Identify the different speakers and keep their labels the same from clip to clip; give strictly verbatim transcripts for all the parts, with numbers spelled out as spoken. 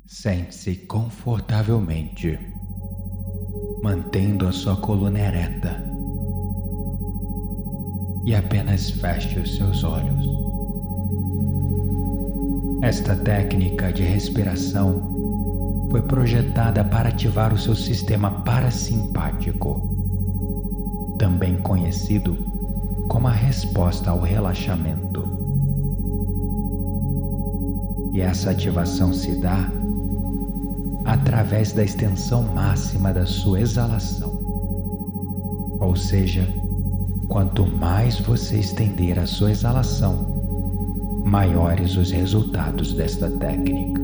Speaker 1: Sente-se confortavelmente, mantendo a sua coluna ereta, e apenas feche os seus olhos. Esta técnica de respiração foi projetada para ativar o seu sistema parasimpático, também conhecido como a resposta ao relaxamento. E essa ativação se dá através da extensão máxima da sua exalação. Ou seja, quanto mais você estender a sua exalação, maiores os resultados desta técnica.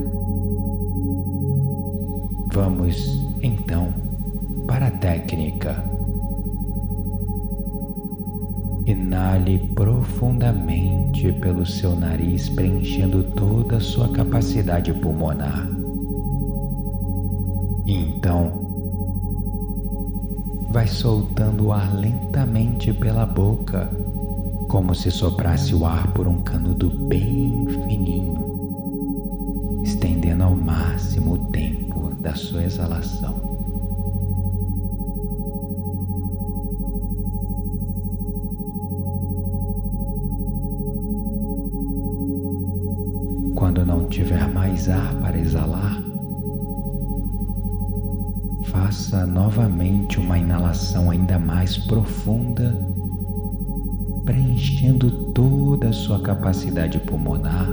Speaker 1: Vamos, então, para a técnica. Inale profundamente pelo seu nariz, preenchendo toda a sua capacidade pulmonar. E então, vai soltando o ar lentamente pela boca, como se soprasse o ar por um canudo bem fininho, estendendo ao máximo o tempo da sua exalação. Quando não tiver mais ar para exalar, faça novamente uma inalação ainda mais profunda, preenchendo toda a sua capacidade pulmonar.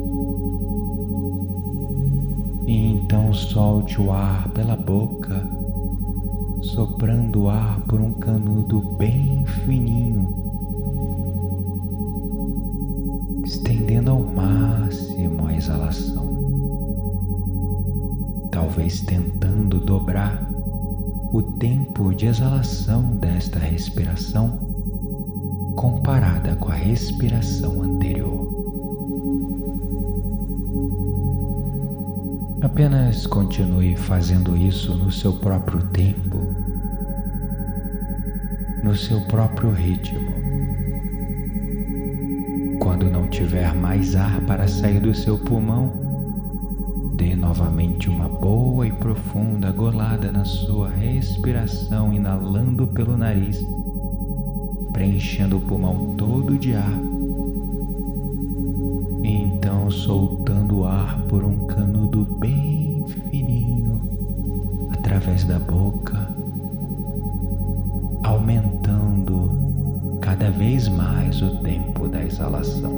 Speaker 1: E então solte o ar pela boca, soprando o ar por um canudo bem fininho, estendendo ao máximo a exalação, talvez tentando dobrar o tempo de exalação desta respiração comparada com a respiração anterior. Apenas continue fazendo isso no seu próprio tempo, no seu próprio ritmo. Quando não tiver mais ar para sair do seu pulmão, dê novamente uma boa e profunda golada na sua respiração, inalando pelo nariz, preenchendo o pulmão todo de ar, e então soltando o ar por um canudo bem fininho através da boca, aumentando cada vez mais o tempo da exalação.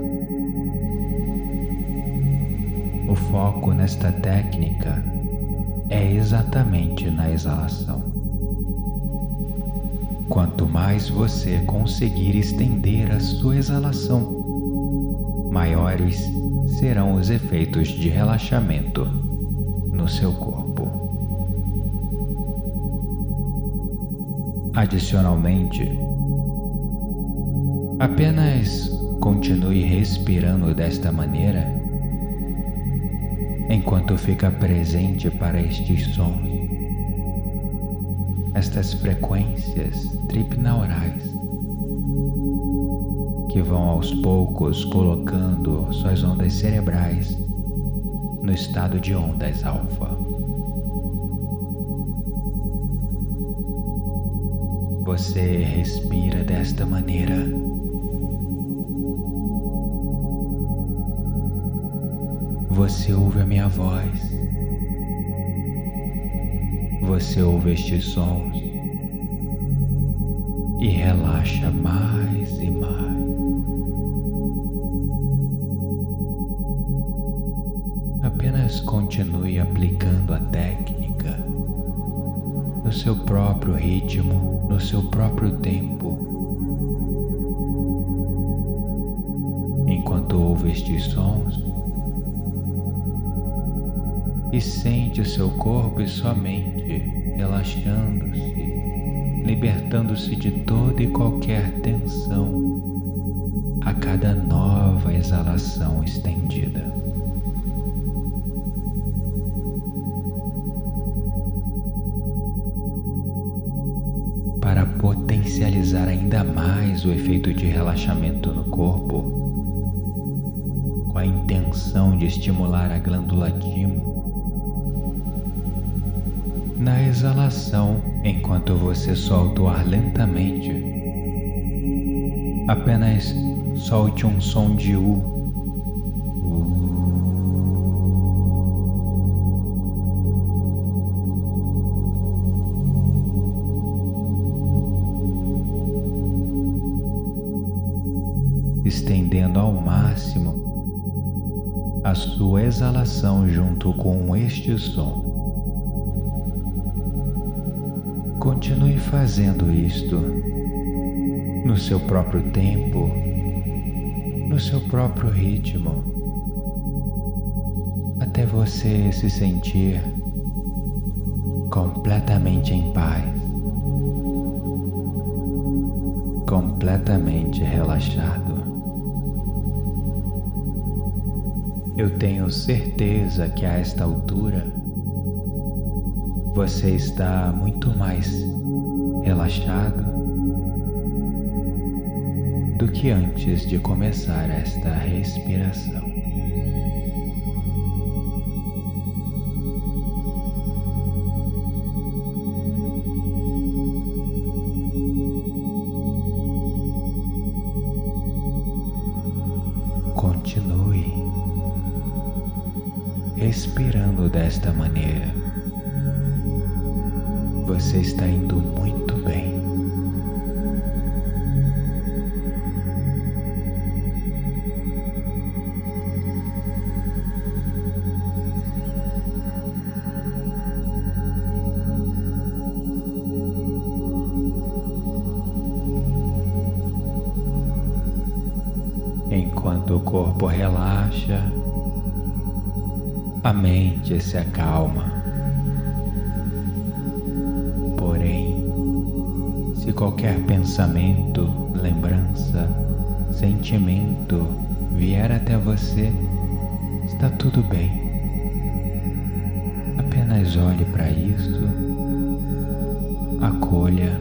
Speaker 1: O foco nesta técnica é exatamente na exalação. Quanto mais você conseguir estender a sua exalação, maiores serão os efeitos de relaxamento no seu corpo. Adicionalmente, apenas continue respirando desta maneira enquanto fica presente para estes sons, estas frequências tripnaurais que vão aos poucos colocando suas ondas cerebrais no estado de ondas alfa. Você respira desta maneira, você ouve a minha voz, você ouve estes sons e relaxa mais e mais. Apenas continue aplicando a técnica no seu próprio ritmo, no seu próprio tempo. Enquanto ouve estes sons, e sente o seu corpo e sua mente relaxando-se, libertando-se de toda e qualquer tensão a cada nova exalação estendida. Para potencializar ainda mais o efeito de relaxamento no corpo, com a intenção de estimular a glândula timo, Na exalação, enquanto você solta o ar lentamente, apenas solte um som de U. Estendendo ao máximo a sua exalação junto com este som. Continue fazendo isto no seu próprio tempo, no seu próprio ritmo, até você se sentir completamente em paz, completamente relaxado. Eu tenho certeza que a esta altura você está muito mais relaxado do que antes de começar esta respiração. Continue respirando desta maneira. Você está indo muito bem. Enquanto o corpo relaxa, a mente se acalma. Porém, se qualquer pensamento, lembrança, sentimento vier até você, está tudo bem. Apenas olhe para isso, acolha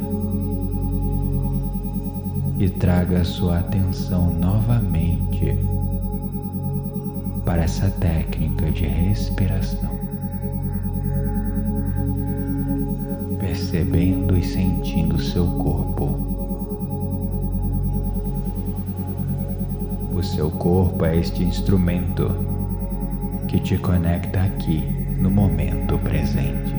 Speaker 1: e traga sua atenção novamente para essa técnica de respiração, percebendo e sentindo seu corpo. O seu corpo é este instrumento que te conecta aqui no momento presente.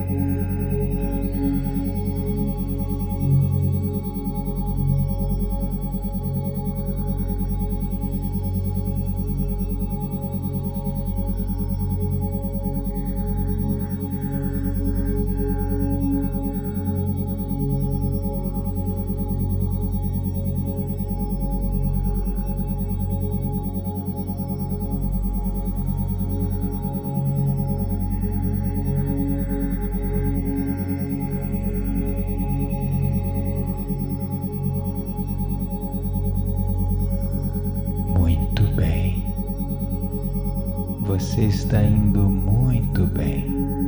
Speaker 1: Você está indo muito bem.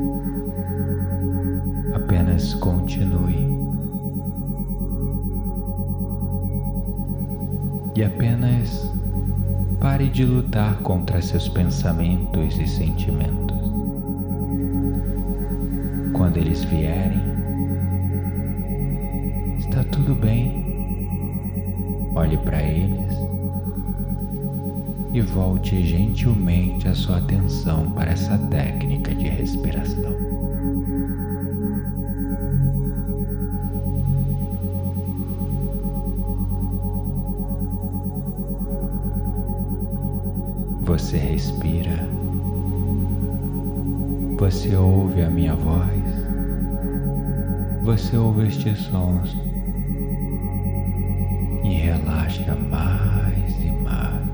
Speaker 1: Apenas continue. E apenas pare de lutar contra seus pensamentos e sentimentos. Quando eles vierem, está tudo bem. Olhe para eles e volte gentilmente a sua atenção para essa técnica de respiração. Você respira, você ouve a minha voz, você ouve estes sons e relaxa mais e mais.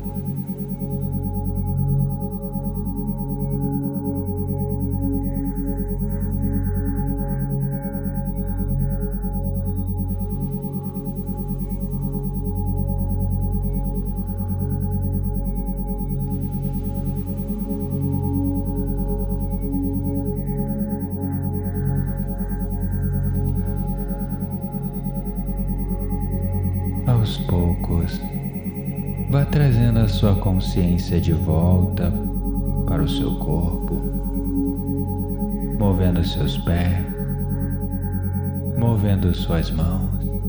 Speaker 1: Aos poucos, vá trazendo a sua consciência de volta para o seu corpo, movendo movendo seus pés, movendo suas mãos,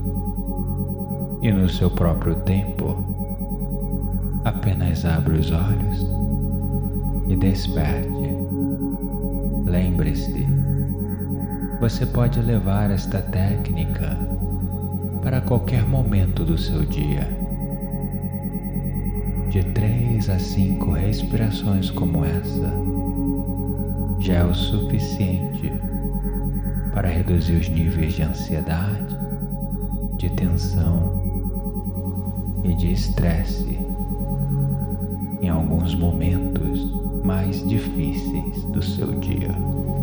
Speaker 1: e no seu próprio tempo, apenas abra os olhos e desperte. Lembre-se, você pode levar esta técnica para qualquer momento do seu dia. De três a cinco respirações como essa já é o suficiente para reduzir os níveis de ansiedade, de tensão e de estresse em alguns momentos mais difíceis do seu dia.